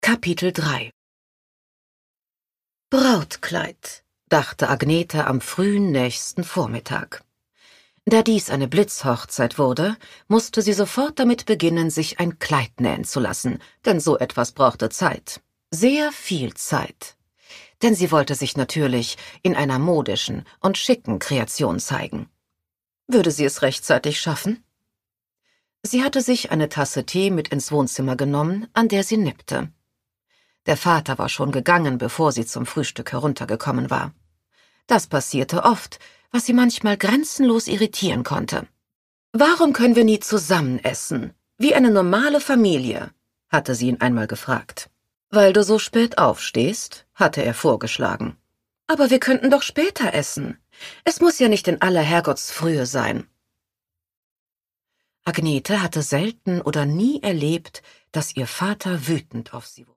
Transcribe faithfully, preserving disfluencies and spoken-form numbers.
Kapitel drei Brautkleid, dachte Agnete am frühen nächsten Vormittag. Da dies eine Blitzhochzeit wurde, musste sie sofort damit beginnen, sich ein Kleid nähen zu lassen, denn so etwas brauchte Zeit. Sehr viel Zeit. Denn sie wollte sich natürlich in einer modischen und schicken Kreation zeigen. Würde sie es rechtzeitig schaffen? Sie hatte sich eine Tasse Tee mit ins Wohnzimmer genommen, an der sie nippte. Der Vater war schon gegangen, bevor sie zum Frühstück heruntergekommen war. Das passierte oft, was sie manchmal grenzenlos irritieren konnte. »Warum können wir nie zusammen essen, wie eine normale Familie?« hatte sie ihn einmal gefragt. »Weil du so spät aufstehst«, hatte er vorgeschlagen. »Aber wir könnten doch später essen. Es muss ja nicht in aller Herrgottsfrühe sein.« Agnete hatte selten oder nie erlebt, dass ihr Vater wütend auf sie wurde.